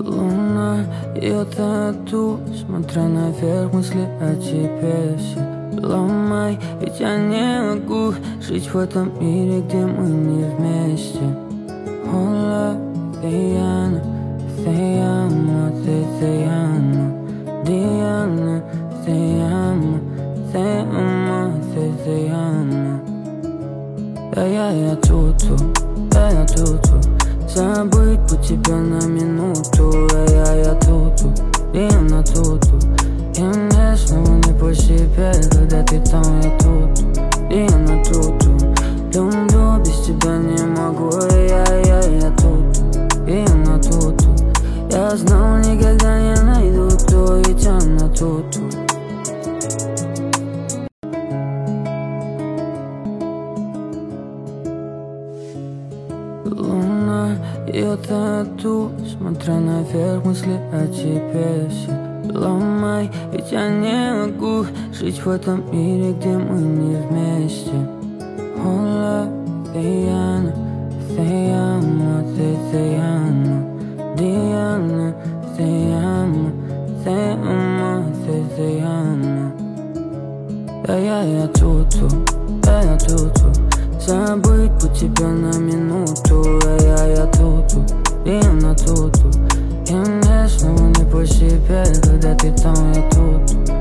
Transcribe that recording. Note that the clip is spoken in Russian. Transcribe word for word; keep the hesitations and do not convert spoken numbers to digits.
Луна, я тату, смотря наверх, мысли о тебе все ломай, ведь я не могу жить в этом мире, где мы не вместе. Hola, Diana, te amo, te, te amo. Diana, te amo, te amo, te, te amo. Да я, я тут, да я тут. Забыть по тебе на минуту, а я, я тут, и она тут. И мне снова не по себе, когда ты там, я тут, и она тут. Люблю, без тебя не могу, и я, я, я тут, и она тут. Я знал, никогда не найду, то ведь она тут. Луна, я тату, смотря наверх, мысли о тебе все ломай, ведь я не могу жить в этом мире, где мы не вместе. Hola, Diana, te amo, te, te amo. Diana, te amo, te amo, te, te amo. Да я, я тут, да я тут. Забыть по тебе на минуту, а я, я тут, и она тут. И мне снова не по себе, когда ты там, я тут.